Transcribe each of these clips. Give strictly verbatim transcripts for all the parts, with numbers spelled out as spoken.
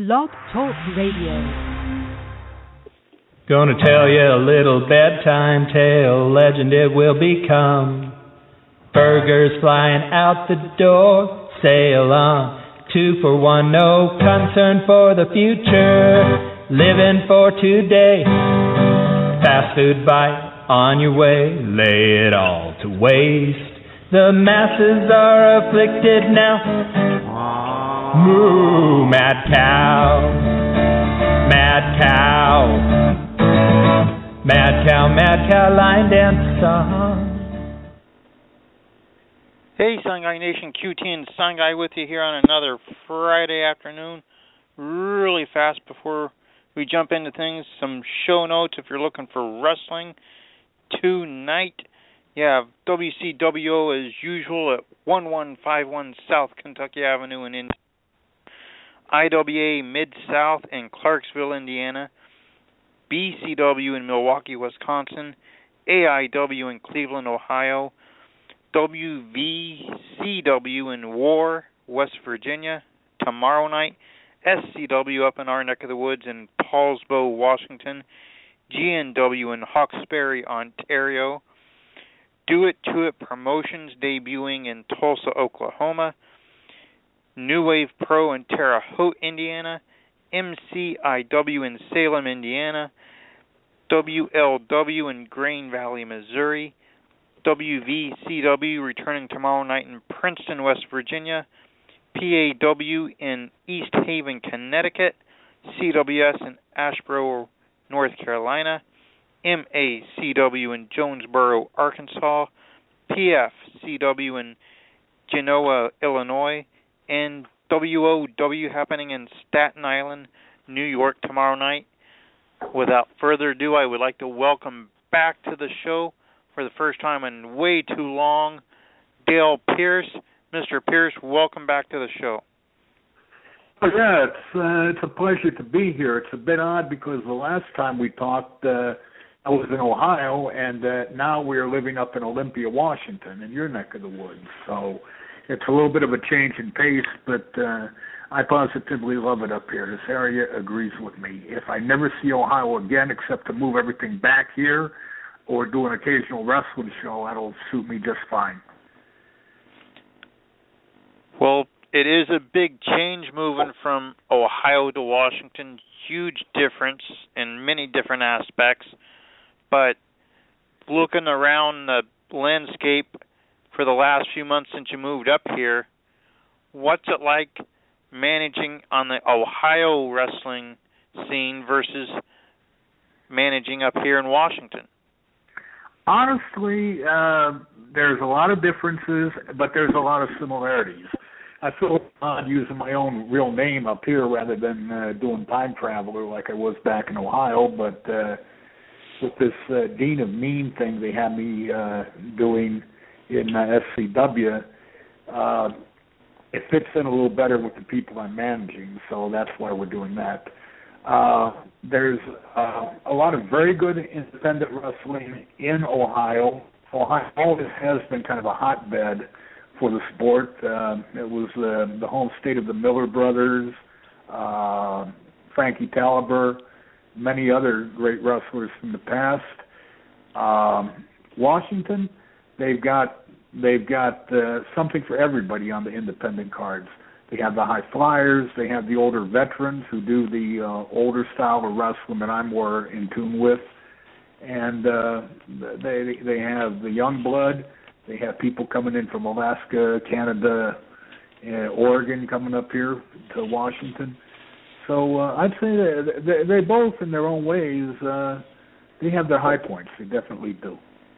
Blog Talk Radio. Gonna tell you a little bedtime tale, legend it will become. Burgers flying out the door, sail on. Two for one, no concern for the future. Living for today. Fast food bite on your way, lay it all to waste. The masses are afflicted now. Moo, mad cow, mad cow, mad cow, mad cow, line dance song. Hey, Sun Guy Nation, Q T and Sun Guy with you here on another Friday afternoon. Really fast before we jump into things, some show notes if you're looking for wrestling tonight. You have W C W O as usual at eleven fifty-one South Kentucky Avenue in Indiana. I W A Mid-South in Clarksville, Indiana. B C W in Milwaukee, Wisconsin. A I W in Cleveland, Ohio. W V C W in War, West Virginia, tomorrow night. S C W up in our neck of the woods in Paulsbo, Washington. G N W in Hawkesbury, Ontario. Do It To It Promotions debuting in Tulsa, Oklahoma. New Wave Pro in Terre Haute, Indiana. M C I W in Salem, Indiana. W L W in Grain Valley, Missouri. W V C W returning tomorrow night in Princeton, West Virginia. P A W in East Haven, Connecticut. C W S in Asheboro, North Carolina. M A C W in Jonesboro, Arkansas. P F C W in Genoa, Illinois. And W O W happening in Staten Island, New York tomorrow night. Without further ado, I would like to welcome back to the show for the first time in way too long, Dale Pierce. Mister Pierce, welcome back to the show. Oh, yeah, it's uh, it's a pleasure to be here. It's a bit odd because the last time we talked, uh, I was in Ohio, and uh, now we're living up in Olympia, Washington, in your neck of the woods. So it's a little bit of a change in pace, but uh, I positively love it up here. This area agrees with me. If I never see Ohio again except to move everything back here or do an occasional wrestling show, that'll suit me just fine. Well, it is a big change moving from Ohio to Washington. Huge difference in many different aspects. But looking around the landscape for the last few months since you moved up here, what's it like managing on the Ohio wrestling scene versus managing up here in Washington? Honestly, uh, there's a lot of differences, but there's a lot of similarities. I feel odd using my own real name up here rather than uh, doing Time Traveler like I was back in Ohio, but uh, with this uh, Dean of Mean thing they had me uh, doing in uh, S C W, uh, it fits in a little better with the people I'm managing, so that's why we're doing that. Uh, there's uh, a lot of very good independent wrestling in Ohio. Ohio always has been kind of a hotbed for the sport. Uh, it was uh, the home state of the Miller Brothers, uh, Frankie Taliber, many other great wrestlers from the past. Um, Washington, they've got they've got uh, something for everybody on the independent cards. They have the high flyers. They have the older veterans who do the uh, older style of wrestling that I'm more in tune with, and uh, they they have the young blood. They have people coming in from Alaska, Canada, uh, Oregon coming up here to Washington. So uh, I'd say that they, they both, in their own ways, uh, they have their high points. They definitely do.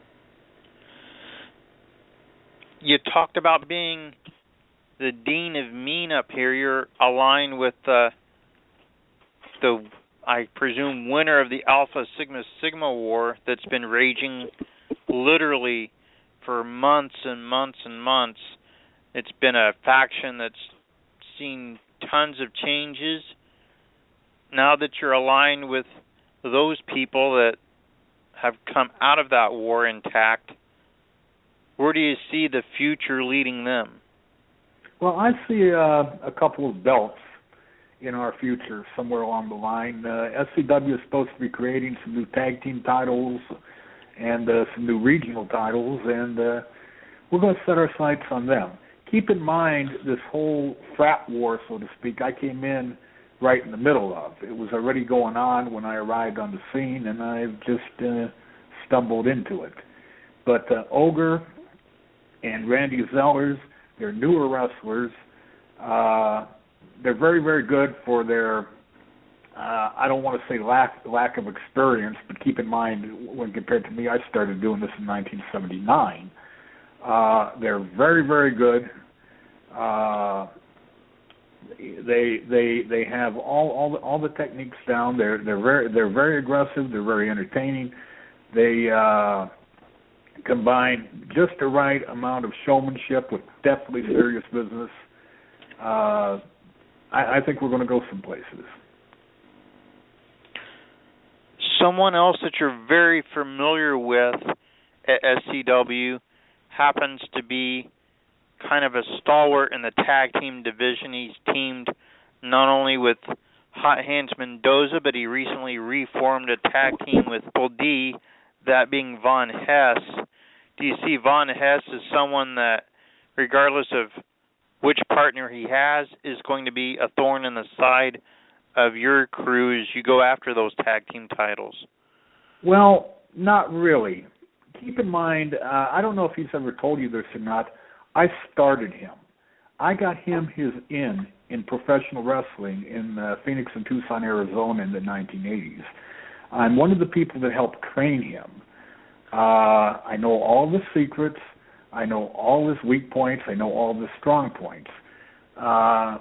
You talked about being the Dean of Mean up here. You're aligned with uh, the, I presume, winner of the Alpha Sigma Sigma War that's been raging literally for months and months and months. It's been a faction that's seen tons of changes. Now that you're aligned with those people that have come out of that war intact, where do you see the future leading them? Well, I see uh, a couple of belts in our future somewhere along the line. Uh, S C W is supposed to be creating some new tag team titles and uh, some new regional titles, and uh, we're going to set our sights on them. Keep in mind this whole frat war, so to speak, I came in right in the middle of. It was already going on when I arrived on the scene, and I've just uh, stumbled into it. But uh, Ogre and Randy Zellers, they're newer wrestlers. Uh, they're very, very good for their, uh, I don't want to say lack lack of experience, but keep in mind, when compared to me, I started doing this in nineteen seventy-nine. Uh, they're very, very good. Uh, they they they have all all the, all the techniques down. They're they're very they're very aggressive. They're very entertaining. They uh, combine just the right amount of showmanship with definitely serious business. Uh, I, I think we're going to go some places. Someone else that you're very familiar with at S C W happens to be kind of a stalwart in the tag team division. He's teamed not only with Hot Hands Mendoza, but he recently reformed a tag team with Bull D, that being Von Hess. Do you see Von Hess as someone that, regardless of which partner he has, is going to be a thorn in the side of your crew as you go after those tag team titles? Well, not really. Keep in mind, uh, I don't know if he's ever told you this or not, I started him. I got him his in in professional wrestling in uh, Phoenix and Tucson, Arizona in the nineteen eighties. I'm one of the people that helped train him. Uh, I know all the secrets. I know all his weak points. I know all the strong points. Uh,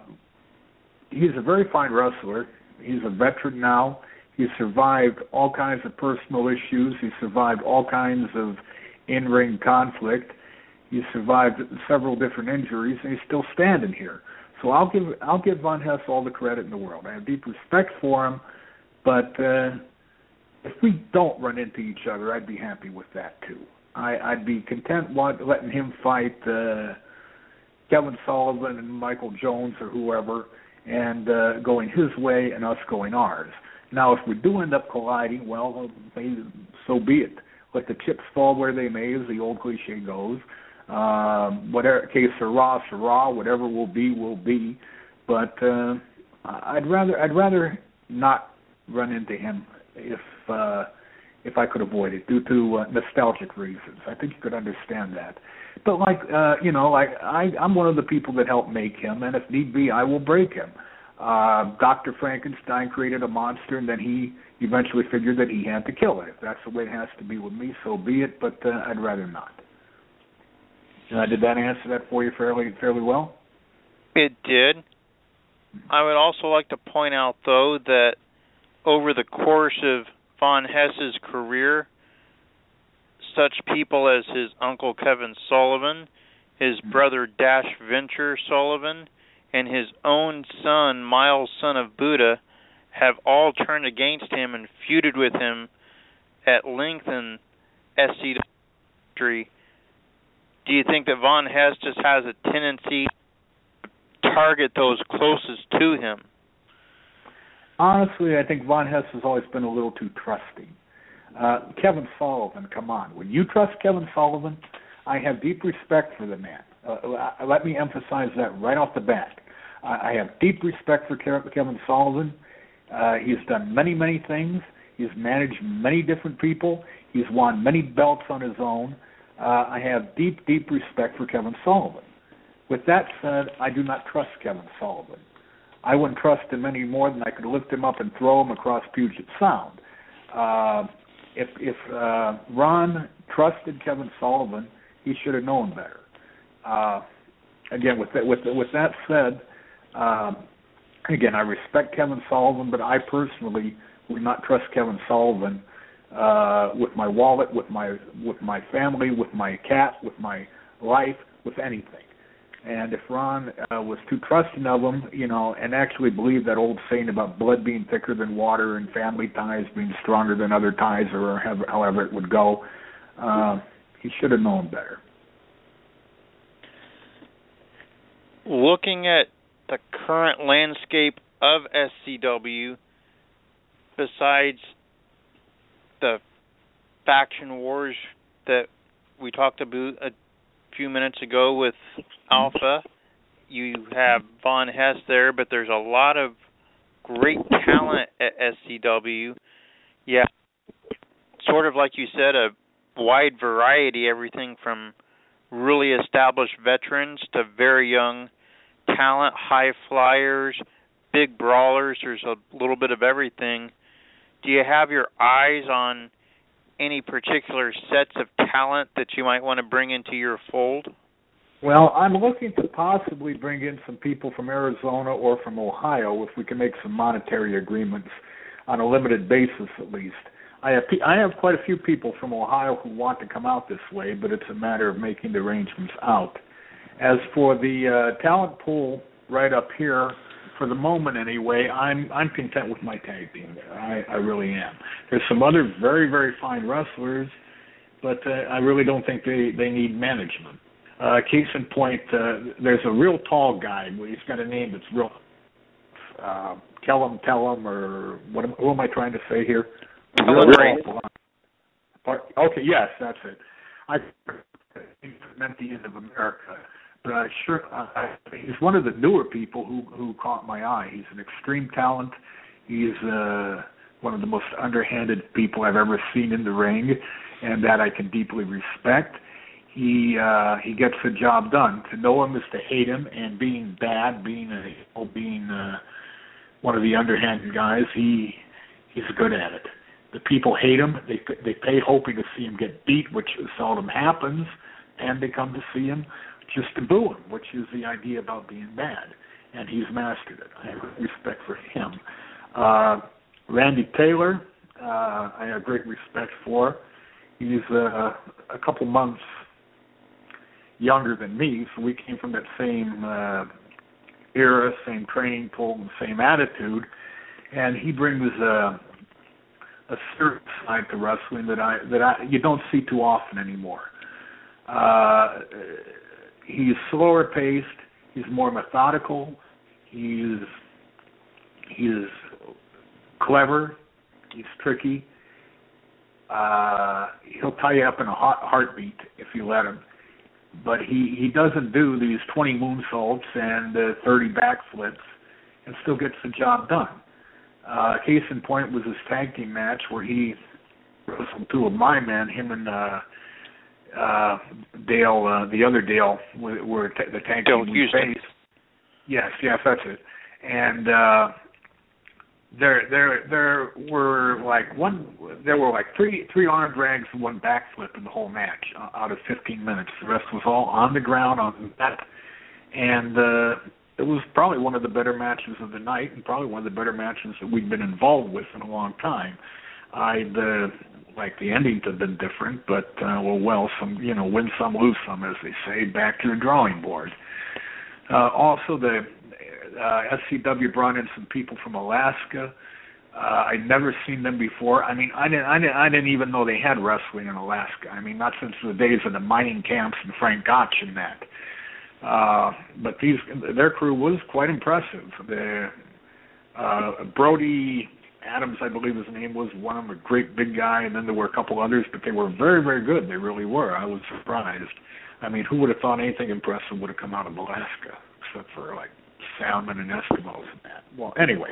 he's a very fine wrestler. He's a veteran now. He's survived all kinds of personal issues. He's survived all kinds of in-ring conflict. He's survived several different injuries, and he's still standing here. So I'll give I'll give Von Hess all the credit in the world. I have deep respect for him, but uh, if we don't run into each other, I'd be happy with that too. I, I'd be content letting him fight uh, Kevin Sullivan and Michael Jones or whoever, and uh, going his way and us going ours. Now, if we do end up colliding, well, maybe, so be it. Let the chips fall where they may, as the old cliche goes. Um, whatever case sera, sera, whatever will be, will be. But uh, I'd rather I'd rather not run into him if uh, if I could avoid it due to uh, nostalgic reasons. I think you could understand that. But like uh, you know, like I, I'm one of the people that helped make him, and if need be, I will break him. Uh, Doctor Frankenstein created a monster, and then he eventually figured that he had to kill it. If that's the way it has to be with me, so be it. But uh, I'd rather not. Uh, did that answer that for you fairly fairly well? It did. I would also like to point out, though, that over the course of Von Hess's career, such people as his uncle Kevin Sullivan, his brother Dash Venture Sullivan, and his own son, Miles, son of Buddha, have all turned against him and feuded with him at length in S C W history. Do you think that Von Hess just has a tendency to target those closest to him? Honestly, I think Von Hess has always been a little too trusting. Uh, Kevin Sullivan, come on. When you trust Kevin Sullivan, I have deep respect for the man. Uh, let me emphasize that right off the bat. I have deep respect for Kevin Sullivan. Uh, he's done many, many things. He's managed many different people. He's won many belts on his own. Uh, I have deep, deep respect for Kevin Sullivan. With that said, I do not trust Kevin Sullivan. I wouldn't trust him any more than I could lift him up and throw him across Puget Sound. Uh, if if uh, Ron trusted Kevin Sullivan, he should have known better. Uh, again, with that, with with that said, um, again, I respect Kevin Sullivan, but I personally would not trust Kevin Sullivan uh, with my wallet, with my with my family, with my cat, with my life, with anything. And if Ron uh, was too trusting of him, you know, and actually believed that old saying about blood being thicker than water and family ties being stronger than other ties, or however, however it would go, uh, he should have known better. Looking at the current landscape of S C W, besides the faction wars that we talked about a few minutes ago with Alpha. You have Von Hess there, but there's a lot of great talent at S C W. Yeah, sort of like you said, a wide variety, everything from really established veterans to very young talent, high flyers, big brawlers. There's a little bit of everything. Do you have your eyes on any particular sets of talent that you might want to bring into your fold? Well, I'm looking to possibly bring in some people from Arizona or from Ohio if we can make some monetary agreements on a limited basis at least. I have I have quite a few people from Ohio who want to come out this way, but it's a matter of making the arrangements out. As for the uh, talent pool right up here, for the moment anyway, I'm I'm content with my tag team there. I, I really am. There's some other very, very fine wrestlers, but uh, I really don't think they, they need management. Uh, case in point, uh, there's a real tall guy. He's got a name that's real. Uh, Kellum, Tellum, or what? Am, who am I trying to say here? Real okay, yes, that's it. I meant the end of America, but I sure uh, he's one of the newer people who who caught my eye. He's an extreme talent. He's uh, one of the most underhanded people I've ever seen in the ring, and that I can deeply respect. He uh, he gets the job done. To know him is to hate him, and being bad, being a being uh, one of the underhanded guys, he he's good at it. The people hate him. They they pay hoping to see him get beat, which seldom happens, and they come to see him just to boo him, which is the idea about being bad. And he's mastered it. I have respect for him. Uh, Randy Taylor, uh, I have great respect for. He's uh, a couple months younger than me, so we came from that same uh, era, same training pool, and same attitude. And he brings a, a serious side to wrestling that I that I you don't see too often anymore. Uh, he's slower paced. He's more methodical. He's he's clever. He's tricky. Uh, he'll tie you up in a hot heartbeat if you let him. But he, he doesn't do these twenty moonsaults and uh, thirty backflips and still gets the job done. Uh, case in point was his tag team match where he wrestled two of my men, him and uh, uh, Dale, uh, the other Dale, were, were t- the tag Dale team we Houston. faced. Yes, yes, that's it. And uh, there, there, there were like one. There were like three, three arm drags and one backflip in the whole match uh, out of fifteen minutes. The rest was all on the ground on the mat, and uh, it was probably one of the better matches of the night, and probably one of the better matches that we've been involved with in a long time. I'd uh, like the ending to have been different, but uh, well, well, some you know, win some, lose some, as they say. Back to the drawing board. Uh, also, the uh, S C W brought in some people from Alaska. Uh, I'd never seen them before. I mean, I didn't, I didn't, I didn't even know they had wrestling in Alaska. I mean, not since the days of the mining camps and Frank Gotch and that. Uh, but these, their crew was quite impressive. The uh, Brody Adams, I believe his name was, one of them, a great big guy, and then there were a couple others, but they were very, very good. They really were. I was surprised. I mean, who would have thought anything impressive would have come out of Alaska, except for, like, salmon and Eskimos and that. Well, anyway.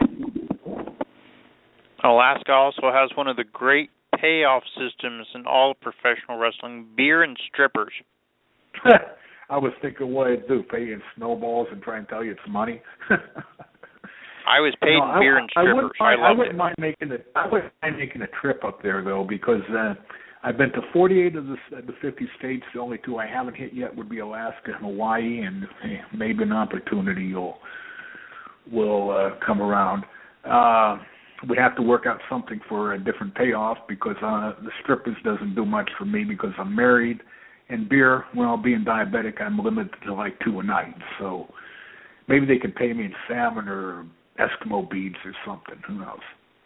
Alaska also has one of the great payoff systems in all professional wrestling, beer and strippers. I was thinking what I'd do, pay in snowballs and try and tell you it's money. I was paid no, in beer I, and strippers. I wouldn't I, mind, loved I wouldn't it. mind making a, I wouldn't mind making a trip up there, though, because uh, I've been to forty-eight of the, the fifty states. The only two I haven't hit yet would be Alaska and Hawaii, and hey, maybe an opportunity will will uh, come around. Uh, we have to work out something for a different payoff because uh, the strippers doesn't do much for me because I'm married. And beer, well, being diabetic, I'm limited to like two a night. So maybe they could pay me in salmon or Eskimo beads or something. Who knows?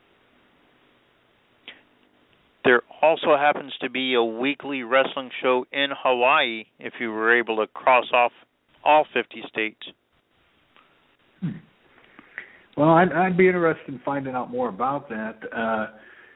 There also happens to be a weekly wrestling show in Hawaii if you were able to cross off all fifty states. Hmm. Well, I'd, I'd be interested in finding out more about that. Uh,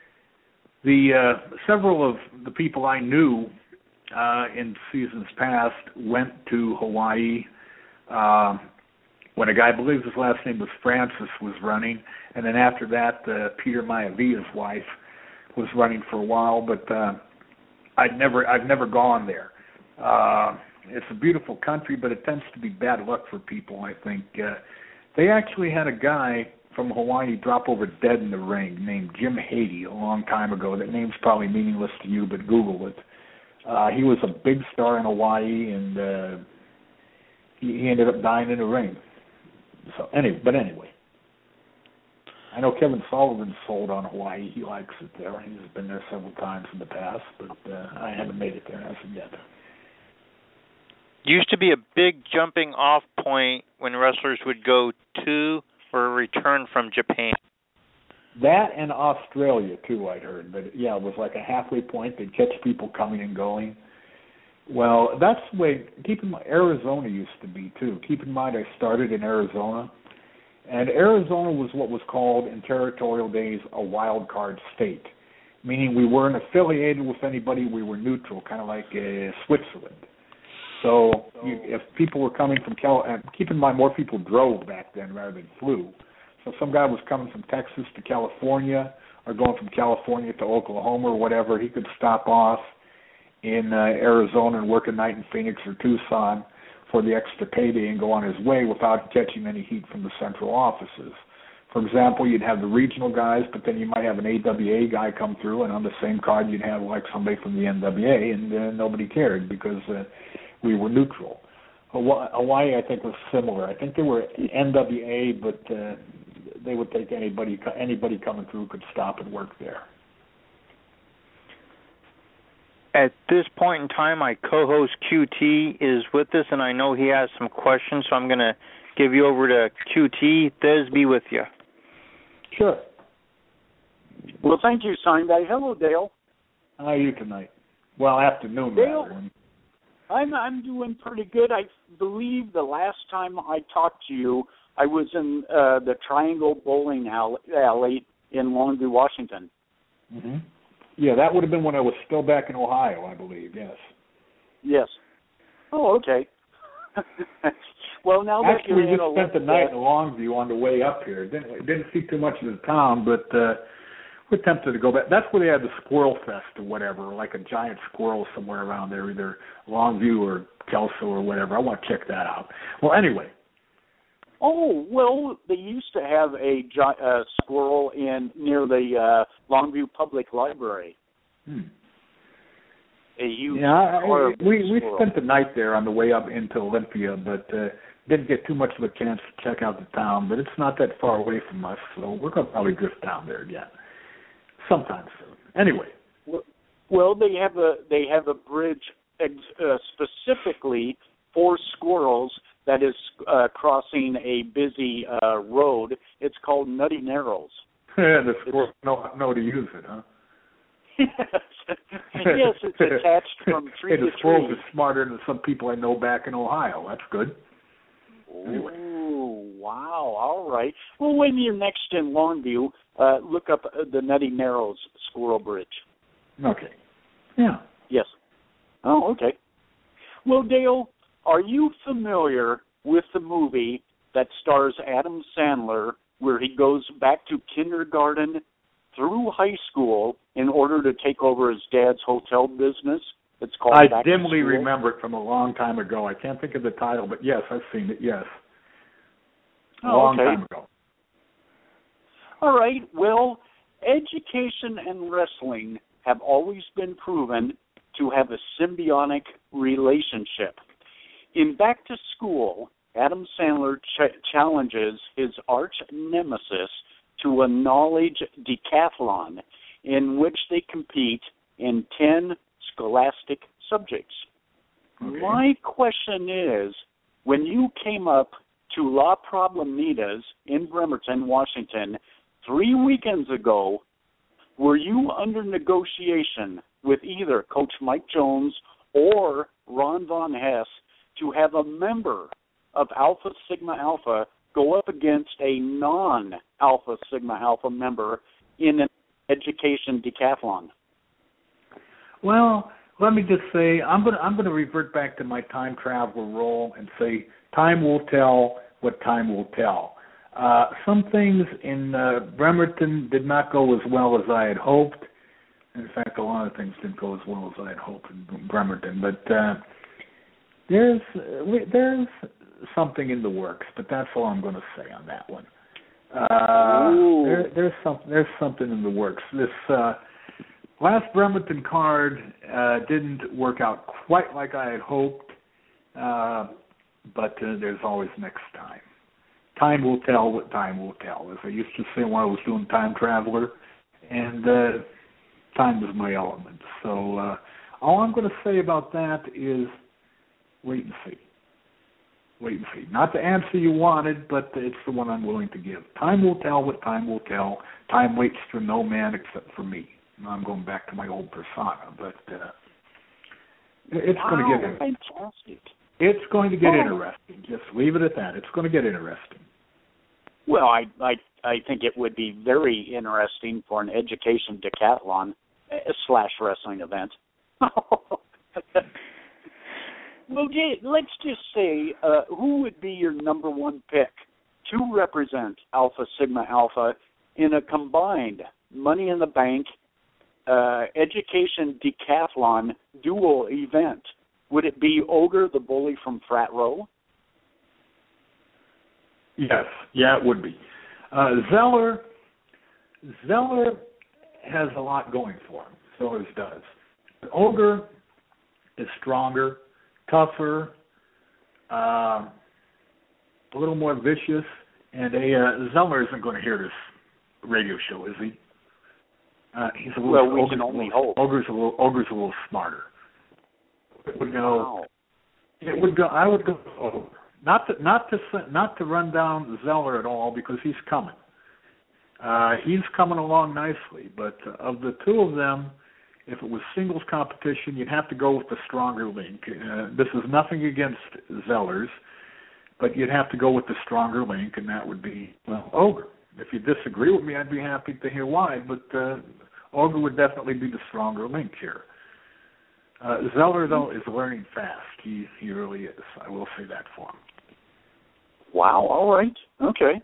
the uh, several of the people I knew uh, in seasons past went to Hawaii uh, when a guy, I believe his last name was Francis, was running, and then after that, uh, Peter Maiavia's wife was running for a while. But uh, I'd never, I've never gone there. Uh, it's a beautiful country, but it tends to be bad luck for people, I think. Uh, they actually had a guy from Hawaii drop over dead in the ring named Jim Haiti a long time ago. That name's probably meaningless to you, but Google it. Uh, he was a big star in Hawaii, and uh, he, he ended up dying in the ring. So anyway, but anyway, I know Kevin Sullivan's sold on Hawaii. He likes it there. He's been there several times in the past, but uh, I haven't made it there as of yet. Used to be a big jumping off point when wrestlers would go to or return from Japan. That and Australia too, I'd heard. But yeah, it was like a halfway point. They'd catch people coming and going. Well, that's the way. Keep in mind, Arizona used to be too. Keep in mind, I started in Arizona, and Arizona was what was called in territorial days a wild card state, meaning we weren't affiliated with anybody. We were neutral, kind of like uh, Switzerland. So you, if people were coming from Cal, uh, keep in mind more people drove back then rather than flew. So if some guy was coming from Texas to California or going from California to Oklahoma or whatever, he could stop off in uh, Arizona and work a night in Phoenix or Tucson for the extra payday and go on his way without catching any heat from the central offices. For example, you'd have the regional guys, but then you might have an A W A guy come through, and on the same card you'd have like somebody from the N W A, and uh, nobody cared because uh, we were neutral. Hawaii, I think, was similar. I think they were N W A, but uh, they would take anybody anybody coming through could stop and work there. At this point in time, my co-host Q T is with us, and I know he has some questions, so I'm going to give you over to Q T. Des, be with you. Sure. Well, thank you, Sunday. Hello, Dale. How are you tonight? Well, afternoon, Dale, rather. I'm I'm doing pretty good. I believe the last time I talked to you, I was in uh, the Triangle Bowling Alley in Longview, Washington. Mm-hmm. Yeah, that would have been when I was still back in Ohio, I believe. Yes. Yes. Oh, okay. Well, now that actually, you're we just spent the night that, in Longview on the way up here. Didn't didn't see too much of the town, but uh, we're tempted to go back. That's where they had the Squirrel Fest or whatever, like a giant squirrel somewhere around there, either Longview or Kelso or whatever. I want to check that out. Well, anyway. Oh, well, they used to have a gi- uh, squirrel in near the uh, Longview Public Library. Hmm. A huge yeah, I, we we squirrel. spent the night there on the way up into Olympia, but uh, didn't get too much of a chance to check out the town. But it's not that far away from us, so we're going to probably drift down there again sometime soon. Anyway. Well, they have a they have a bridge ex- uh, specifically for squirrels that is uh, crossing a busy uh, road. It's called Nutty Narrows. The squirrels know, know to use it, huh? Yes, it's attached from tree hey, to the squirrels tree. are smarter than some people I know back in Ohio. That's good. Anyway. Ooh, wow, all right. Well, when you're next in Longview, uh, look up uh, the Nutty Narrows Squirrel Bridge. Okay. Yeah. Yes. Oh, okay. Well, Dale, are you familiar with the movie that stars Adam Sandler where he goes back to kindergarten through high school in order to take over his dad's hotel business? It's called I Back to dimly School. remember it from a long time ago. I can't think of the title, but yes, I've seen it, yes. A Oh, long okay. time ago. All right. Well, education and wrestling have always been proven to have a symbiotic relationship. In Back to School, Adam Sandler ch- challenges his arch nemesis to a knowledge decathlon in which they compete in ten scholastic subjects. Okay. My question is, when you came up to La Problemitas in Bremerton, Washington, three weekends ago, were you under negotiation with either Coach Mike Jones or Ron Von Hess to have a member of Alpha Sigma Alpha go up against a non-Alpha Sigma Alpha member in an education decathlon? Well, let me just say I'm going to I'm going to revert back to my time traveler role and say time will tell what time will tell. Uh, some things in uh, Bremerton did not go as well as I had hoped. In fact, a lot of things didn't go as well as I had hoped in Bremerton. But uh, there's there's something in the works. But that's all I'm going to say on that one. Uh, there, there's some there's something in the works. This uh, last Bremerton card uh, didn't work out quite like I had hoped. Uh, but uh, there's always next time. Time will tell what time will tell, as I used to say when I was doing Time Traveler, and uh, time is my element. So uh, all I'm going to say about that is wait and see. Wait and see. Not the answer you wanted, but it's the one I'm willing to give. Time will tell what time will tell. Time waits for no man except for me. Now I'm going back to my old persona, but uh, it's wow, going to get fantastic. It's going to get oh. interesting. Just leave it at that. It's going to get interesting. Well, I, I I think it would be very interesting for an education decathlon uh, slash wrestling event. Well, Jay, let's just say, uh, who would be your number one pick to represent Alpha Sigma Alpha in a combined Money in the Bank uh, education decathlon dual event? Would it be Ogre, the bully from Frat Row? Yes, yeah, it would be. Uh, Zeller, Zeller has a lot going for him. Zellers does. Ogre is stronger, tougher, uh, a little more vicious, and a uh, Zeller isn't going to hear this radio show, is he? Uh, he's a little. Well, we Ogre's can only a little, hope. Ogre's a little. Ogre's a little smarter. It would go. Wow. It would go. I would go. Ogre. Not to not to not to run down Zeller at all because he's coming. Uh, he's coming along nicely, but of the two of them, if it was singles competition, you'd have to go with the stronger link. Uh, this is nothing against Zellers, but you'd have to go with the stronger link, and that would be well, Ogre. If you disagree with me, I'd be happy to hear why, but uh, Ogre would definitely be the stronger link here. Uh, Zeller, though, is learning fast. He he really is. I will say that for him. Wow, all right. Okay.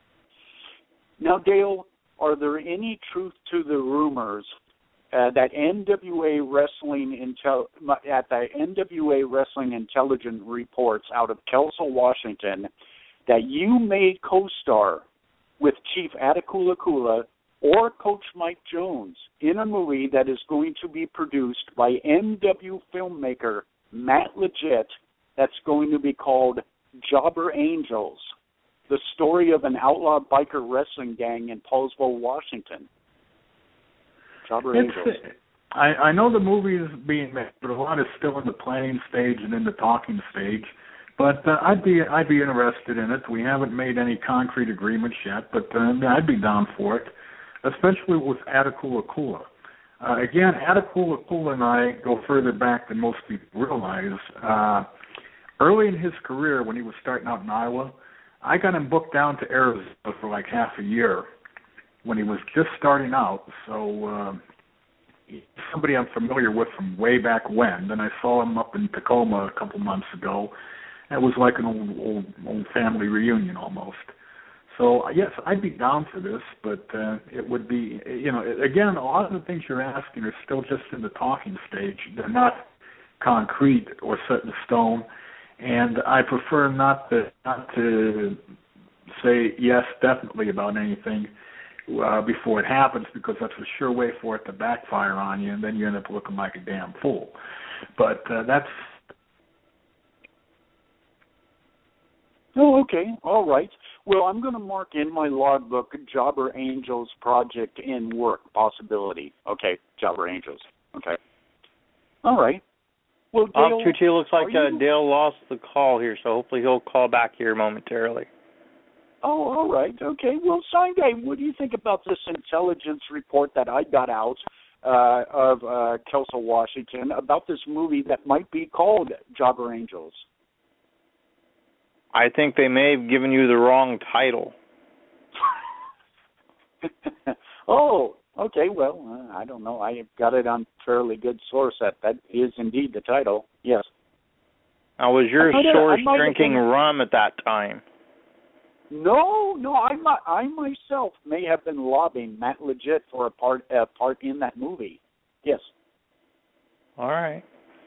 Now, Dale, are there any truth to the rumors uh, that N W A Wrestling Intel at the N W A Wrestling Intelligence reports out of Kelso, Washington, that you may co-star with Chief Atakula Kula or Coach Mike Jones in a movie that is going to be produced by N W filmmaker Matt Legit that's going to be called Jobber Angels, the story of an outlaw biker wrestling gang in Paulsville, Washington. Jobber it's, Angels. I, I know the movie is being made, but a lot is still in the planning stage and in the talking stage. But uh, I'd be I'd be interested in it. We haven't made any concrete agreements yet, but uh, I'd be down for it, especially with Atakula Kula. Uh, again, Atakula Kula and I go further back than most people realize. Uh, early in his career, when he was starting out in Iowa, I got him booked down to Arizona for like half a year when he was just starting out. So uh, somebody I'm familiar with from way back when. Then I saw him up in Tacoma a couple months ago. It was like an old, old, old family reunion almost. So, yes, I'd be down for this, but uh, it would be, you know, again, a lot of the things you're asking are still just in the talking stage. They're not concrete or set in stone, and I prefer not to, not to say yes, definitely about anything uh, before it happens, because that's a sure way for it to backfire on you, and then you end up looking like a damn fool. But uh, that's... Oh, okay. All right. Well, I'm going to mark in my logbook Jobber Angels project in work possibility. Okay, Jobber Angels. Okay. All right. Well, Dale, oh, Tucci, looks like uh, you... Dale lost the call here, so hopefully he'll call back here momentarily. Oh, all right. Okay. Well, Sangai, what do you think about this intelligence report that I got out uh, of uh, Kelso, Washington, about this movie that might be called Jobber Angels? I think they may have given you the wrong title. Oh, okay. Well, uh, I don't know. I got it on fairly good source that that is indeed the title. Yes. Now, was your I source I drinking been... rum at that time? No, no. I I myself may have been lobbying Matt Legit for a part a part in that movie. Yes. All right.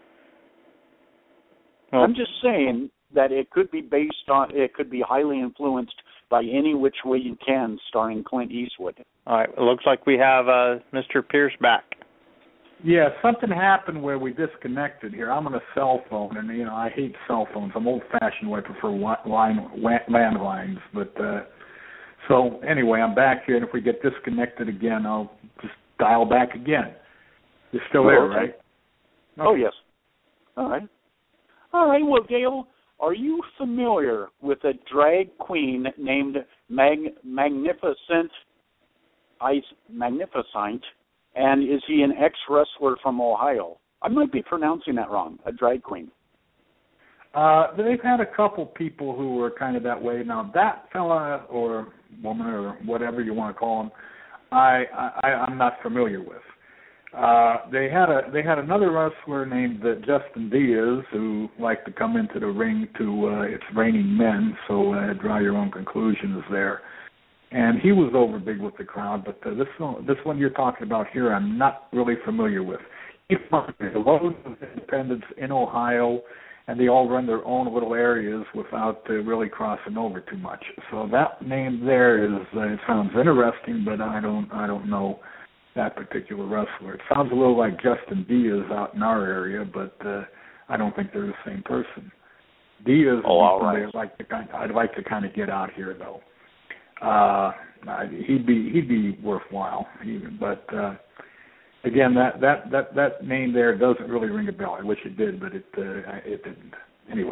Well, I'm just saying that it could be based on, it could be highly influenced by Any Which Way You Can, starring Clint Eastwood. All right. It looks like we have uh, Mister Pierce back. Yeah, something happened where we disconnected here. I'm on a cell phone, and, you know, I hate cell phones. I'm old-fashioned. I prefer line, landlines. But, uh, so, anyway, I'm back here, and if we get disconnected again, I'll just dial back again. You're still there, okay. right? Okay. Oh, yes. All right. All right. Well, Gail, are you familiar with a drag queen named Mag- Magnificent Ice Magnificent? And is he an ex-wrestler from Ohio? I might be pronouncing that wrong, a drag queen. Uh, they've had a couple people who were kind of that way. Now, that fella or woman or whatever you want to call him, I, I, I'm not familiar with. Uh, they had a they had another wrestler named uh, Justin Diaz who liked to come into the ring to uh, It's Raining Men, so uh, draw your own conclusions there. And he was over big with the crowd, but uh, this one, this one you're talking about here, I'm not really familiar with. There's a lot of independents in Ohio, and they all run their own little areas without uh, really crossing over too much. So that name there is uh, it sounds interesting, but I don't I don't know that particular wrestler. It sounds a little like Justin Diaz out in our area, but uh, I don't think they're the same person. Diaz, oh, all right. I'd like to kind of, I'd like to kind of get out here though. Uh, he'd be he'd be worthwhile, even. But uh, again, that, that, that, that name there doesn't really ring a bell. I wish it did, but it uh, it didn't. Anyway.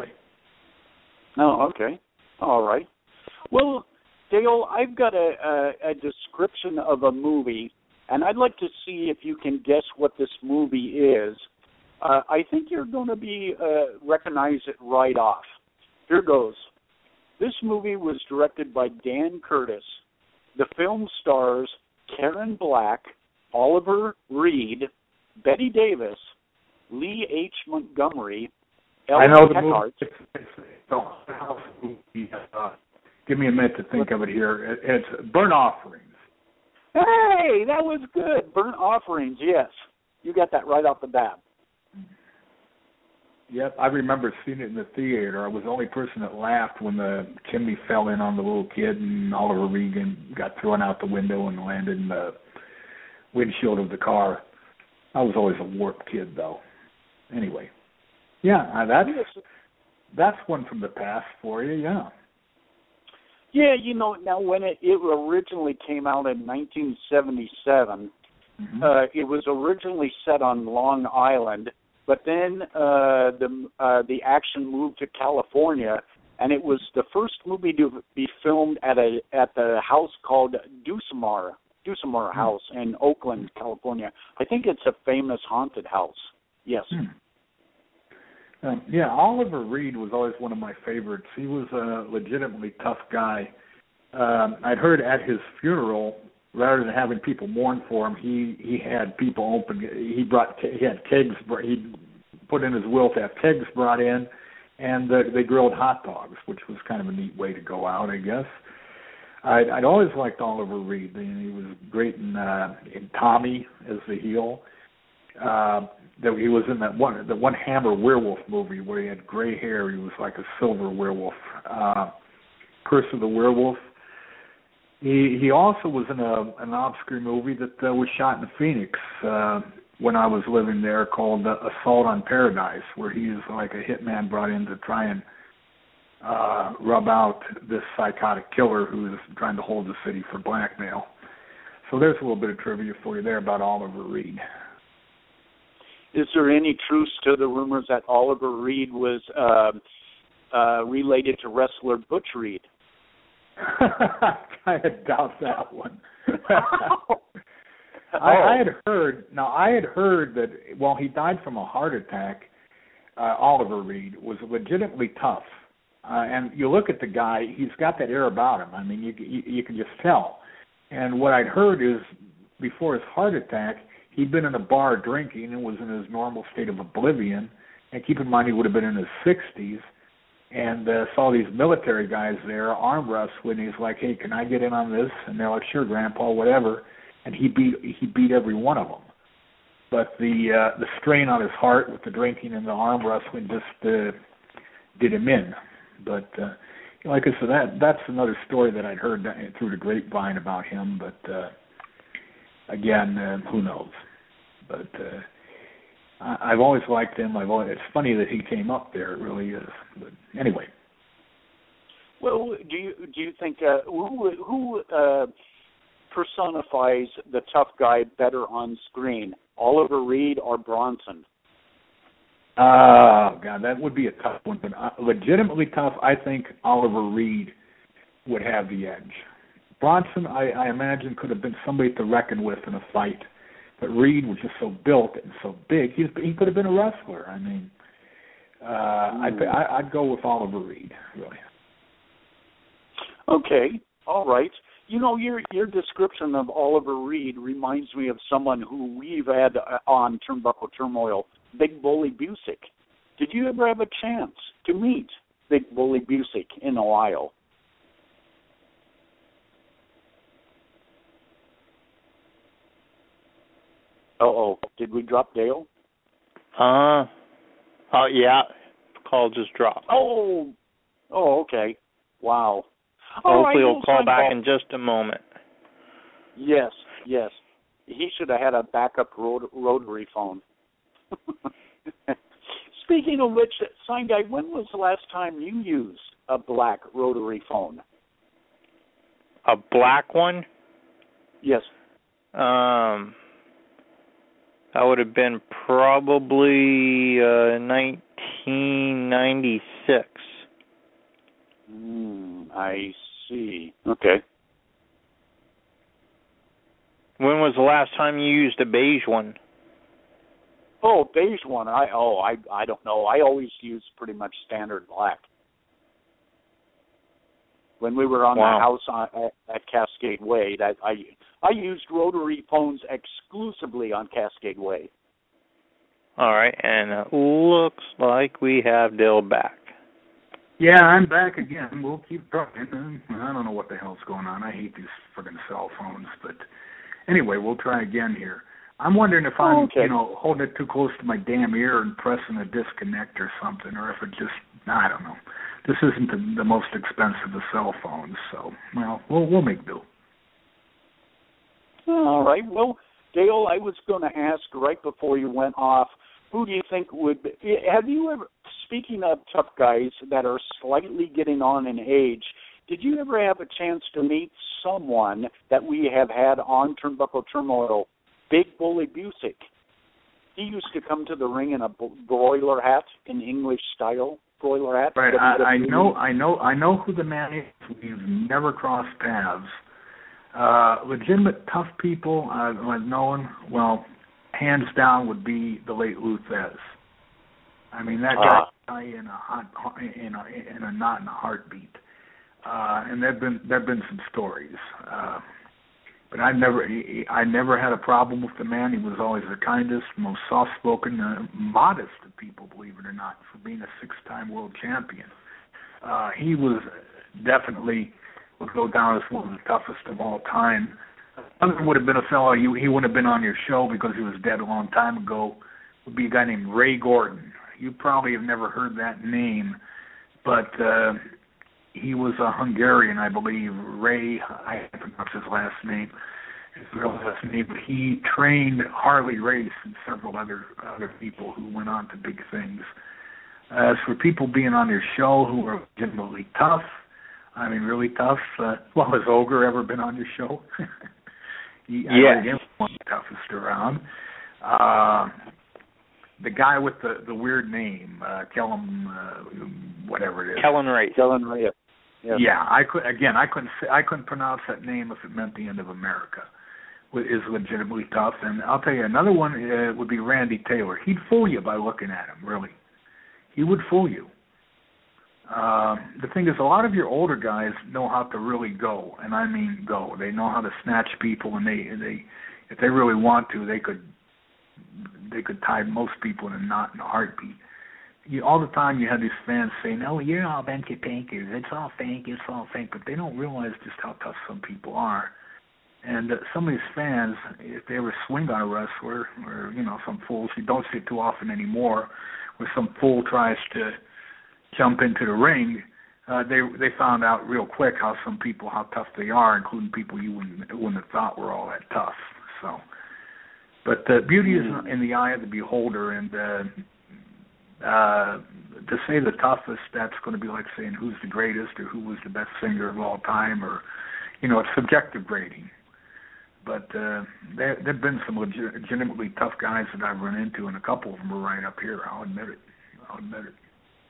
Oh, okay, all right. Well, Dale, I've got a, a, a description of a movie, and I'd like to see if you can guess what this movie is. Uh, I think you're going to be uh, recognize it right off. Here goes. This movie was directed by Dan Curtis. The film stars Karen Black, Oliver Reed, Betty Davis, Lee H. Montgomery, Ellen I know the Eckhart. movie. It's, it's, it's, uh, give me a minute to think of it here. It, it's Burnt Offerings. Hey, that was good. Burnt Offerings, yes. You got that right off the bat. Yep, I remember seeing it in the theater. I was the only person that laughed when the chimney fell in on the little kid and Oliver Regan got thrown out the window and landed in the windshield of the car. I was always a warped kid, though. Anyway, yeah, that's that's one from the past for you, yeah. Yeah, you know, now when it, it originally came out in nineteen seventy-seven, mm-hmm. uh, it was originally set on Long Island. But then uh, the uh, the action moved to California, and it was the first movie to be filmed at a at the house called Dusumar Dusumar House in Oakland, California. I think it's a famous haunted house. Yes. Hmm. Um, yeah, Oliver Reed was always one of my favorites. He was a legitimately tough guy. Um, I'd heard at his funeral, rather than having people mourn for him, he, he had people open. He brought he had kegs. He put in his will to have kegs brought in, and uh, they grilled hot dogs, which was kind of a neat way to go out, I guess. I'd, I'd always liked Oliver Reed. He was great in uh, in Tommy as the heel. Uh, that he was in that one the one Hammer werewolf movie where he had gray hair. He was like a silver werewolf. Uh, Curse of the Werewolf. He he also was in a an obscure movie that uh, was shot in Phoenix uh, when I was living there called uh, Assault on Paradise, where he's like a hitman brought in to try and uh, rub out this psychotic killer who is trying to hold the city for blackmail. So there's a little bit of trivia for you there about Oliver Reed. Is there any truth to the rumors that Oliver Reed was uh, uh, related to wrestler Butch Reed? I kind of doubt that one. oh. I, I had heard. Now I had heard that while he died from a heart attack, uh, Oliver Reed was legitimately tough. Uh, and you look at the guy; he's got that air about him. I mean, you, you you can just tell. And what I'd heard is before his heart attack, he'd been in a bar drinking and was in his normal state of oblivion. And keep in mind, he would have been in his sixties, and uh, saw these military guys there arm wrestling. He's like, "Hey, can I get in on this?" And they're like, "Sure, Grandpa, whatever." And he beat he beat every one of them. But the uh, the strain on his heart with the drinking and the arm wrestling just uh, did him in. But uh, like I said, that that's another story that I'd heard through the grapevine about him. But uh, again, uh, who knows? But uh, I, I've always liked him. I've always, it's funny that he came up there. It really is. But anyway. Well, do you do you think uh, who who uh, personifies the tough guy better on screen, Oliver Reed or Bronson? Oh, God, that would be a tough one. But uh, legitimately tough, I think Oliver Reed would have the edge. Bronson, I, I imagine, could have been somebody to reckon with in a fight. But Reed was just so built and so big, he, he could have been a wrestler. I mean, uh, I'd, I'd go with Oliver Reed, really. Okay, all right. You know, your your description of Oliver Reed reminds me of someone who we've had on Turnbuckle Turmoil, Big Bully Busick. Did you ever have a chance to meet Big Bully Busick in Ohio? Uh-oh, did we drop Dale? Uh, oh, yeah, call just dropped. Oh, oh, okay. Wow. All Hopefully right, he'll call back off. in just a moment. Yes, yes. He should have had a backup rot- rotary phone. Speaking of which, Sign Guy, when was the last time you used a black rotary phone? A black one? Yes. Um, that would have been probably uh, nineteen ninety-six. Mm, I see. Okay. When was the last time you used a beige one? Oh, beige one. I oh I I don't know. I always use pretty much standard black. When we were on wow. the house on, at, at Cascade Way, that I I used rotary phones exclusively on Cascade Way. All right, and it looks like we have Dale back. Yeah, I'm back again. We'll keep talking. I don't know what the hell's going on. I hate these friggin' cell phones. But anyway, we'll try again here. I'm wondering if I'm, oh, okay. you know, holding it too close to my damn ear and pressing a disconnect or something, or if it just, I don't know. This isn't the, the most expensive of cell phones, so, well, we'll, we'll make do. All right. Well, Dale, I was going to ask right before you went off, who do you think would be, have you ever, speaking of tough guys that are slightly getting on in age, did you ever have a chance to meet someone that we have had on Turnbuckle Turmoil, Big Bully Busick? He used to come to the ring in a broiler hat, in English style broiler hat. Right, I, I know, I know, I know who the man is. We've never crossed paths. Uh, legitimate tough people I've, I've known, well, hands down would be the late Lou Thesz. I mean, that guy uh, in a hot, in a, in a not in a heartbeat. Uh, and there've been there've been some stories, uh, but I never I never had a problem with the man. He was always the kindest, most soft-spoken, uh, modest of people, believe it or not, for being a six-time world champion. Uh, he was definitely would go down as one of the toughest of all time. Another would have been a fellow you he wouldn't have been on your show because he was dead a long time ago. Would be a guy named Ray Gordon. You probably have never heard that name, but. Uh, He was a Hungarian, I believe. Ray, I can't pronounce his last name, his real last name, but he trained Harley Race and several other other people who went on to big things. As for people being on your show who are legitimately tough, I mean, really tough, uh, well, has Ogre ever been on your show? he, yeah. I think he's one of the toughest around. Uh, The guy with the, the weird name, uh, Kellum, uh, whatever it is. Kellen Race. Kellen Race. Yeah. yeah, I could again. I couldn't say, I couldn't pronounce that name if it meant the end of America. Is legitimately tough, and I'll tell you another one uh, would be Randy Taylor. He'd fool you by looking at him. Really, he would fool you. Uh, the thing is, a lot of your older guys know how to really go, and I mean go. They know how to snatch people, and they they if they really want to, they could they could tie most people in a knot in a heartbeat. You, all the time you have these fans saying, "Oh, you're all bunch of pankers. It's all fake. It's all fake," but they don't realize just how tough some people are. And uh, some of these fans, if they ever swing on a wrestler, or you know, some fools you don't see it too often anymore, where some fool tries to jump into the ring, uh, they they found out real quick how some people, how tough they are, including people you wouldn't wouldn't have thought were all that tough. So, but uh, beauty is in the eye of the beholder, and uh, uh, to say the toughest, that's going to be like saying who's the greatest or who was the best singer of all time, or you know, it's subjective grading. But uh, there there've been some legit, legitimately tough guys that I've run into, and a couple of them are right up here. I'll admit it. I'll admit it.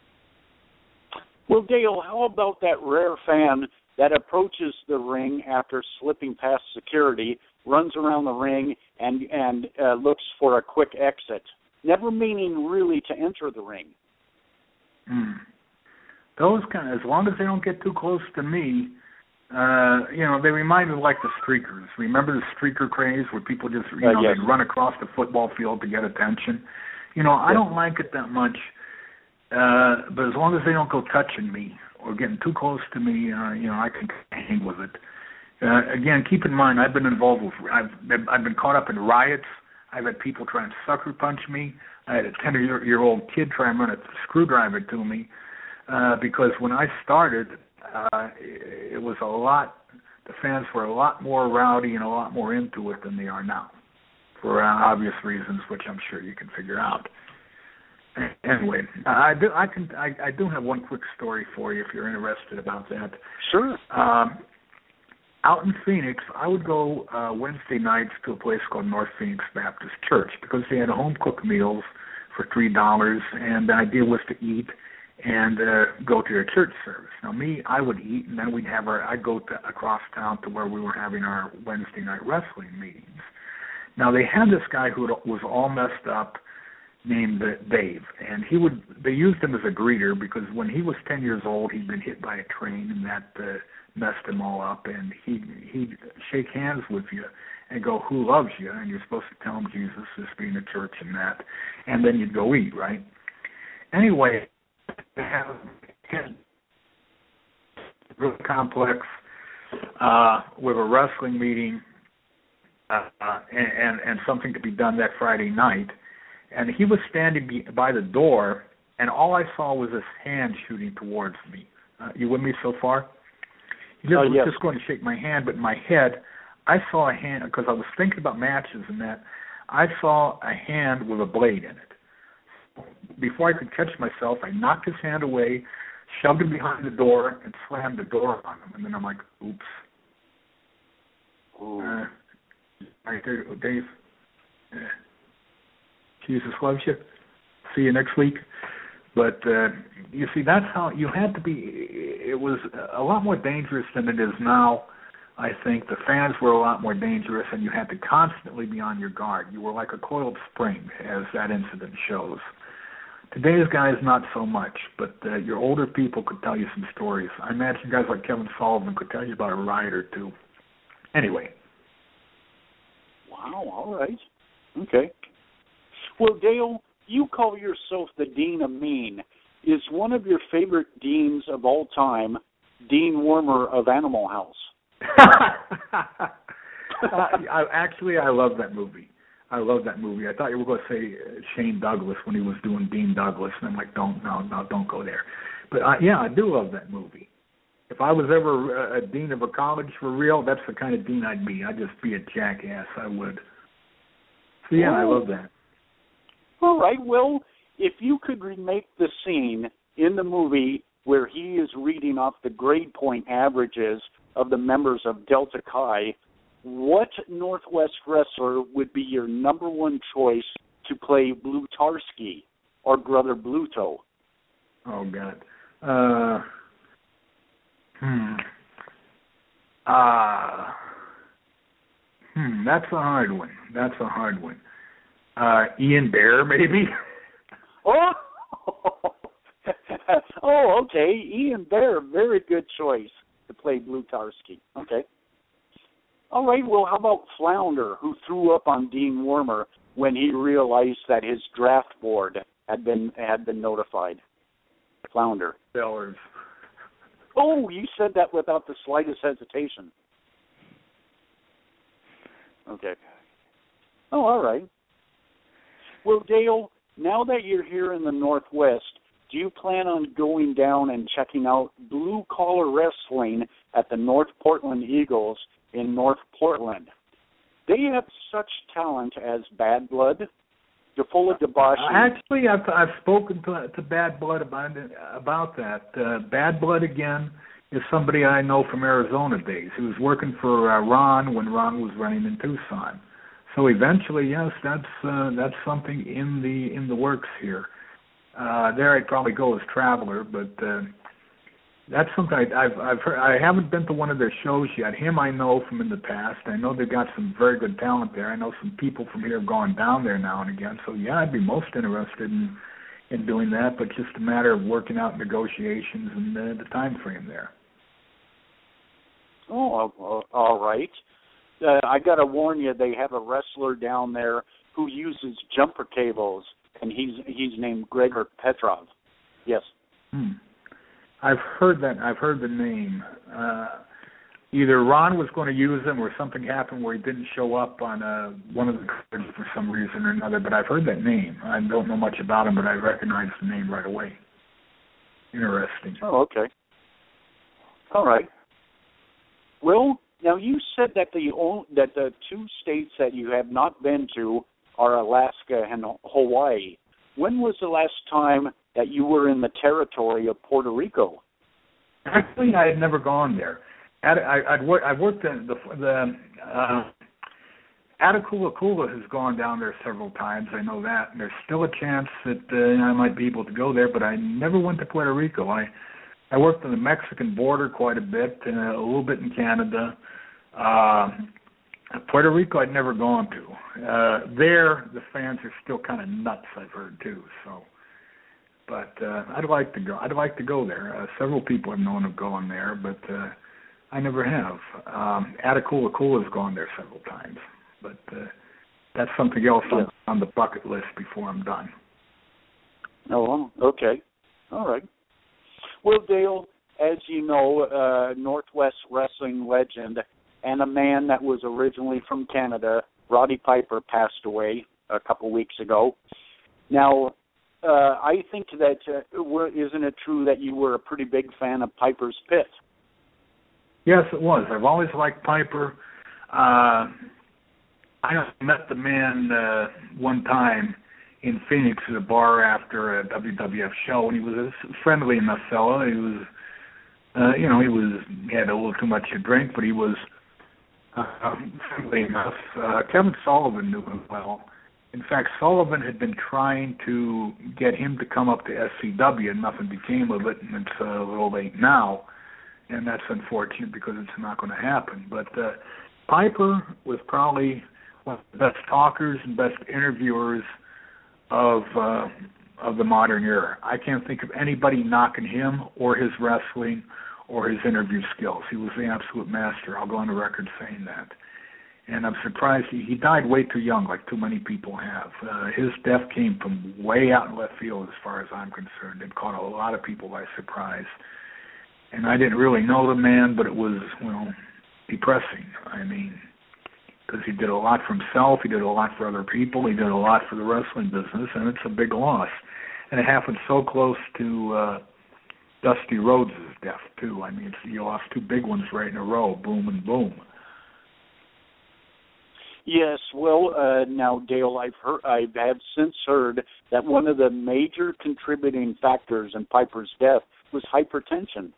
Well, Dale, how about that rare fan that approaches the ring after slipping past security, runs around the ring, and and uh, looks for a quick exit, never meaning really to enter the ring? Mm. Those kind of, as long as they don't get too close to me, uh, you know, they remind me like the streakers. Remember the streaker craze where people just, you know, uh, yes. they'd run across the football field to get attention? You know, I yes. don't like it that much. Uh, but as long as they don't go touching me or getting too close to me, uh, you know, I can hang with it. Uh, again, keep in mind, I've been involved with, I've, I've been caught up in riots. I've had people try and sucker punch me. I had a ten-year-old kid try and run a screwdriver to me uh, because when I started, uh, it was a lot, the fans were a lot more rowdy and a lot more into it than they are now, for uh, obvious reasons, which I'm sure you can figure out. Anyway, I do. I can. I, I do have one quick story for you if you're interested about that. Sure. Um, out in Phoenix, I would go uh, Wednesday nights to a place called North Phoenix Baptist Church because they had home cooked meals for three dollars, and the idea was to eat and uh, go to their church service. Now, me, I would eat, and then we'd have our. I'd go to, across town to where we were having our Wednesday night wrestling meetings. Now, they had this guy who was all messed up, named Dave, and he would. They used him as a greeter because when he was ten years old, he'd been hit by a train, and that uh, messed him all up. And he he'd shake hands with you and go, "Who loves you?" And you're supposed to tell him Jesus is being a church and that, and then you'd go eat, right? Anyway, they have a real complex uh, with a wrestling meeting uh, uh, and, and and something to be done that Friday night. And he was standing by the door, and all I saw was his hand shooting towards me. Uh, you with me so far? He just, uh, yes. was just going to shake my hand, but in my head, I saw a hand, because I was thinking about matches and that, I saw a hand with a blade in it. Before I could catch myself, I knocked his hand away, shoved him behind the door, and slammed the door on him. And then I'm like, oops. Ooh. Uh, right there, Dave. Uh, Jesus loves you. See you next week. But uh, you see, that's how you had to be. It was a lot more dangerous than it is now. I think the fans were a lot more dangerous, and you had to constantly be on your guard. You were like a coiled spring, as that incident shows. Today's guys, not so much, but uh, your older people could tell you some stories. I imagine guys like Kevin Sullivan could tell you about a riot or two. Anyway. Wow, all right. Okay. Well, Dale, you call yourself the Dean of Mean. Is one of your favorite deans of all time Dean Wormer of Animal House? uh, I, actually, I love that movie. I love that movie. I thought you were going to say uh, Shane Douglas when he was doing Dean Douglas, and I'm like, don't, no, no, don't go there. But uh, yeah, I do love that movie. If I was ever a, a dean of a college for real, that's the kind of dean I'd be. I'd just be a jackass. I would. So yeah, oh. I love that. All right, well, if you could remake the scene in the movie where he is reading off the grade point averages of the members of Delta Chi, what Northwest wrestler would be your number one choice to play Blutarski or Brother Bluto? Oh, God. Uh, hmm. Uh, hmm, that's a hard one. That's a hard one. Uh, Ian Bear, maybe? Oh, Oh, okay. Ian Bear, very good choice to play Blutarsky. Okay. All right, well, how about Flounder, who threw up on Dean Wormer when he realized that his draft board had been had been notified? Flounder. Sellers. Oh, you said that without the slightest hesitation. Okay. Oh, all right. Well, Dale, now that you're here in the Northwest, do you plan on going down and checking out Blue Collar Wrestling at the North Portland Eagles in North Portland? They have such talent as Bad Blood, Defola Debashi. Actually, I've I've spoken to to Bad Blood about it, about that. Uh, Bad Blood again is somebody I know from Arizona days. He was working for uh, Ron when Ron was running in Tucson. So eventually, yes, that's uh, that's something in the in the works here. Uh, there, I'd probably go as traveler, but uh, that's something I, I've I've heard. I haven't been to one of their shows yet. Him, I know from in the past. I know they've got some very good talent there. I know some people from here have gone down there now and again. So yeah, I'd be most interested in in doing that. But just a matter of working out negotiations and uh, the time frame there. Oh, all right. Uh, I got to warn you, they have a wrestler down there who uses jumper cables, and he's he's named Gregor Petrov. Yes. Hmm. I've heard that. I've heard the name. Uh, either Ron was going to use him, or something happened where he didn't show up on uh, one of the cards for some reason or another. But I've heard that name. I don't know much about him, but I recognize the name right away. Interesting. Oh, okay. All right. Well, now you said that the only, that the two states that you have not been to are Alaska and Hawaii. When was the last time that you were in the territory of Puerto Rico? Actually, I had never gone there. At, I, I'd work, I worked in the the uh, Ataculacula has gone down there several times. I know that. And there's still a chance that uh, I might be able to go there, but I never went to Puerto Rico. I I worked on the Mexican border quite a bit, uh, a little bit in Canada. Uh, Puerto Rico I'd never gone to. Uh, there, the fans are still kind of nuts, I've heard, too. So, But uh, I'd like to go. I'd like to go there. Uh, several people I've known have gone there, but uh, I never have. Um, Ataculacula has gone there several times, but uh, that's something else yeah. on, on the bucket list before I'm done. Oh, okay. All right. Well, Dale, as you know, uh, Northwest wrestling legend and a man that was originally from Canada, Roddy Piper, passed away a couple weeks ago. Now, uh, I think that, uh, isn't it true that you were a pretty big fan of Piper's Pit? Yes, it was. I've always liked Piper. Uh, I met the man uh, one time in Phoenix at a bar after a W W F show, and he was a friendly enough fellow. He was, uh, you know, he was he had a little too much to drink, but he was uh, friendly enough. Uh, Kevin Sullivan knew him well. In fact, Sullivan had been trying to get him to come up to S C W, and nothing became of it, and it's uh, a little late now, and that's unfortunate because it's not going to happen. But uh, Piper was probably one of the best talkers and best interviewers of uh, of the modern era. I can't think of anybody knocking him or his wrestling or his interview skills. He was the absolute master. I'll go on the record saying that. And I'm surprised he, he died way too young, like too many people have. Uh, his death came from way out in left field as far as I'm concerned. It caught a lot of people by surprise. And I didn't really know the man, but it was, well, depressing. I mean, because he did a lot for himself, he did a lot for other people, he did a lot for the wrestling business, and it's a big loss. And it happened so close to uh, Dusty Rhodes' death, too. I mean, it's, you lost two big ones right in a row, boom and boom. Yes, well, uh, now, Dale, I've heard, I have since heard that one of the major contributing factors in Piper's death was hypertension.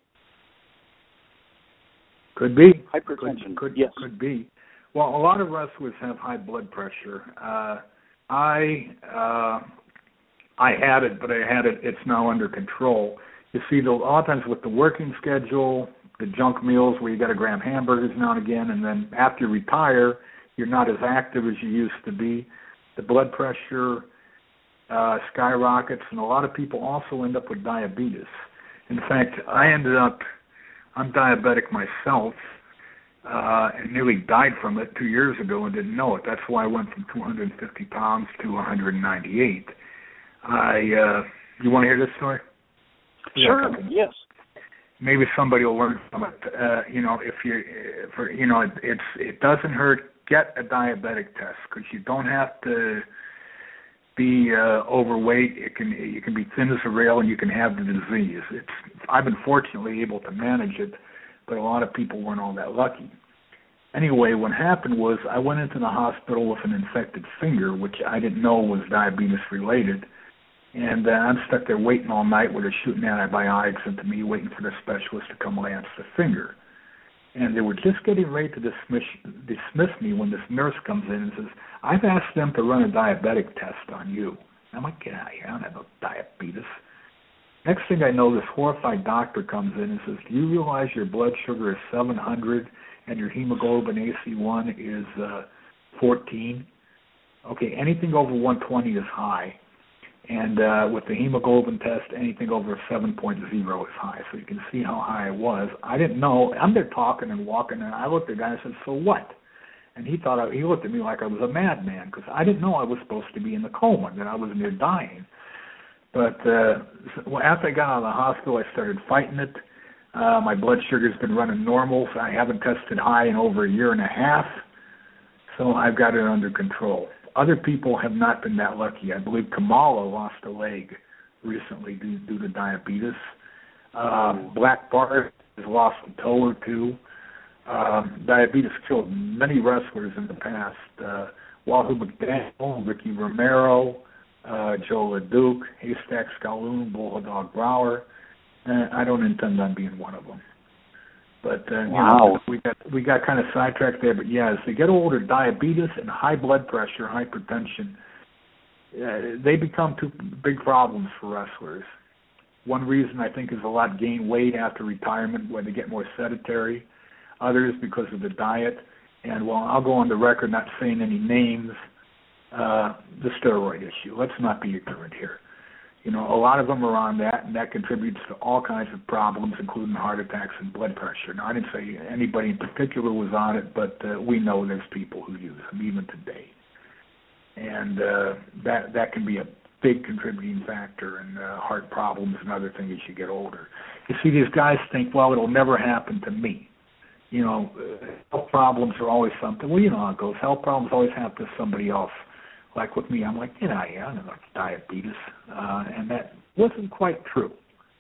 Could be. Hypertension, could, could, yes. Could be. Well, a lot of wrestlers have high blood pressure. Uh, I uh, I had it, but I had it. It's now under control. You see, the, a lot of times with the working schedule, the junk meals where you got to grab hamburgers now and again, and then after you retire, you're not as active as you used to be. The blood pressure uh, skyrockets, and a lot of people also end up with diabetes. In fact, I ended up, I'm diabetic myself, uh, and nearly died from it two years ago and didn't know it. That's why I went from two hundred fifty pounds to one hundred ninety-eight. I, uh, you want to hear this story? Sure, yeah, yes. Maybe somebody will learn from it. Uh, you know, if you, for you know, it, it's it doesn't hurt. Get a diabetic test because you don't have to be uh, overweight. It can you can be thin as a rail and you can have the disease. It's I've been fortunately able to manage it, but a lot of people weren't all that lucky. Anyway, what happened was I went into the hospital with an infected finger, which I didn't know was diabetes related. And uh, I'm stuck there waiting all night where they're shooting antibiotics into me, waiting for the specialist to come lance the finger. And they were just getting ready to dismiss, dismiss me when this nurse comes in and says, I've asked them to run a diabetic test on you. I'm like, get out of here, I don't have no diabetes. Next thing I know, this horrified doctor comes in and says, do you realize your blood sugar is seven hundred and your hemoglobin A C one is uh, fourteen? Okay, anything over one twenty is high. And uh, with the hemoglobin test, anything over seven point oh is high. So you can see how high I was. I didn't know. I'm there talking and walking, and I looked at the guy and said, so what? And he thought I, he looked at me like I was a madman because I didn't know I was supposed to be in the coma, that I was near dying. But uh, after I got out of the hospital, I started fighting it. Uh, my blood sugar's been running normal, so I haven't tested high in over a year and a half. So I've got it under control. Other people have not been that lucky. I believe Kamala lost a leg recently due, due to diabetes. Um, Black Bart has lost a toe or two. Um, diabetes killed many wrestlers in the past. Uh, Wahoo McDaniel, Ricky Romero, uh, Joe LeDuc, Haystack Scalloon, Bulldog Brower. Uh, I don't intend on being one of them. But uh, you wow. know, we got we got kind of sidetracked there. But yeah, as they get older, diabetes and high blood pressure, hypertension, uh, they become two big problems for wrestlers. One reason I think is a lot gain weight after retirement, where they get more sedentary. Others because of the diet. And well, I'll go on the record not saying any names. Uh, the steroid issue. Let's not be ignorant here. You know, a lot of them are on that, and that contributes to all kinds of problems, including heart attacks and blood pressure. Now, I didn't say anybody in particular was on it, but uh, we know there's people who use them, even today. And uh, that that can be a big contributing factor in uh, heart problems and other things as you get older. You see, these guys think, well, it'll never happen to me. You know, uh, health problems are always something. Well, you know how it goes. Health problems always happen to somebody else. Like with me, I'm like, you know, yeah, I don't know diabetes, uh, and that wasn't quite true.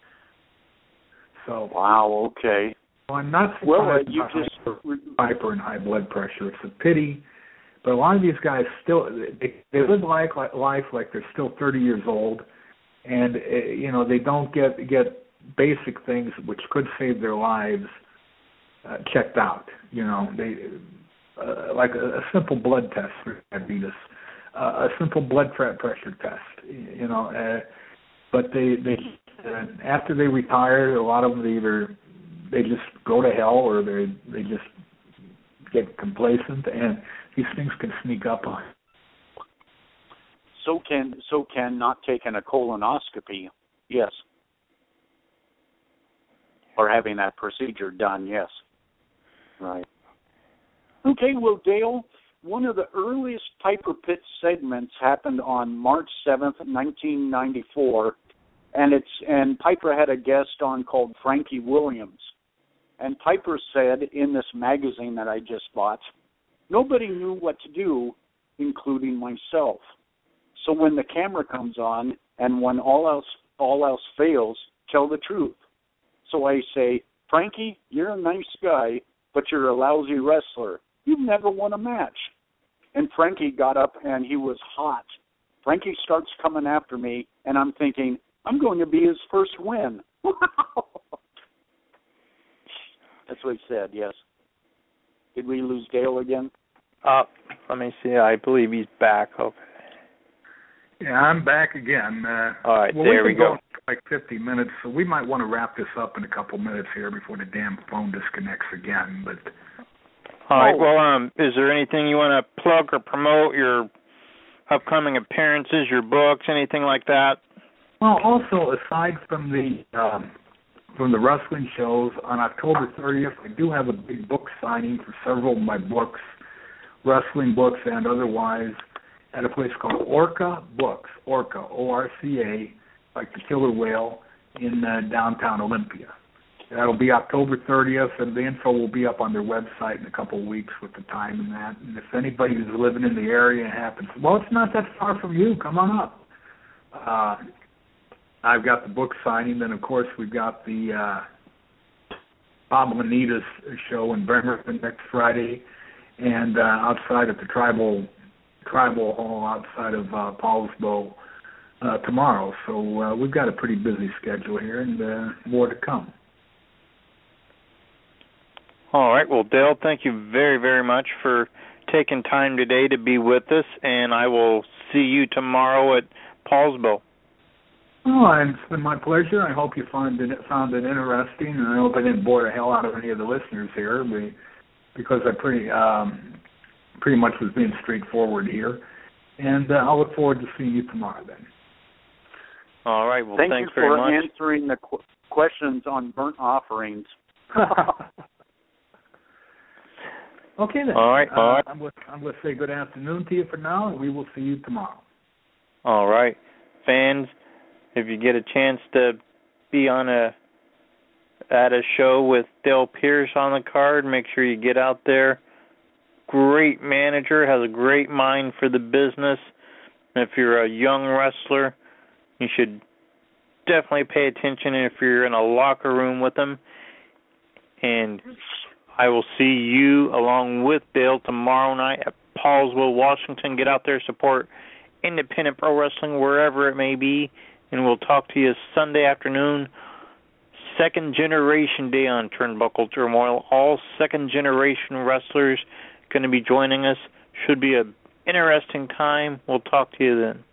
So wow, okay. Well, I'm not surprised well, uh, you about just hyper and high blood pressure. It's a pity, but a lot of these guys still they, they live life like life like they're still thirty years old, and uh, you know they don't get get basic things which could save their lives uh, checked out. You know, they uh, like a, a simple blood test for diabetes. Uh, a simple blood pressure test, you know, uh, but they they uh, after they retire, a lot of them they either they just go to hell or they they just get complacent, and these things can sneak up on. So can so can not taking a colonoscopy, yes, or having that procedure done, yes, right. Okay, well, Dale. One of the earliest Piper Pit segments happened on March seventh, nineteen ninety-four, and it's and Piper had a guest on called Frankie Williams. And Piper said in this magazine that I just bought, nobody knew what to do, including myself. So when the camera comes on and when all else all else fails, tell the truth. So I say, Frankie, you're a nice guy, but you're a lousy wrestler. You've never won a match. And Frankie got up, and he was hot. Frankie starts coming after me, and I'm thinking, I'm going to be his first win. That's what he said, yes. Did we lose Dale again? Uh, let me see. I believe he's back. Okay. Yeah, I'm back again. Uh, All right, well, there we we go. Like fifty minutes, so we might want to wrap this up in a couple minutes here before the damn phone disconnects again, but... All right. Well, um, is there anything you want to plug or promote? Your upcoming appearances, your books, anything like that? Well, also, aside from the um, from the wrestling shows, on October thirtieth, I do have a big book signing for several of my books, wrestling books and otherwise, at a place called Orca Books, Orca, O R C A, like the killer whale, in uh, downtown Olympia. That'll be October thirtieth, and the info will be up on their website in a couple of weeks with the time and that. And if anybody who's living in the area happens, well, it's not that far from you. Come on up. Uh, I've got the book signing. Then, of course, we've got the uh, Bob Lanitas show in Bremerton next Friday, and uh, outside at the Tribal Tribal Hall outside of uh, Paulsbo uh, tomorrow. So uh, we've got a pretty busy schedule here, and uh, more to come. All right. Well, Dale, thank you very, very much for taking time today to be with us, and I will see you tomorrow at Paulsbo. Oh, and it's been my pleasure. I hope you found it, found it interesting, and I hope I didn't bore the hell out of any of the listeners here, because I pretty um, pretty much was being straightforward here. And uh, I'll look forward to seeing you tomorrow then. All right. Well, Thank thanks you very for much. answering the qu- questions on burnt offerings. Okay then. All right. All right. Uh, I'm going I'm to say good afternoon to you for now, and we will see you tomorrow. All right, fans. If you get a chance to be on a at a show with Dale Pierce on the card, make sure you get out there. Great manager, has a great mind for the business. And if you're a young wrestler, you should definitely pay attention if you're in a locker room with him. And I will see you along with Dale tomorrow night at Paulsville, Washington. Get out there, support independent pro wrestling wherever it may be. And we'll talk to you Sunday afternoon, second generation day on Turnbuckle Turmoil. All second generation wrestlers going to be joining us. Should be an interesting time. We'll talk to you then.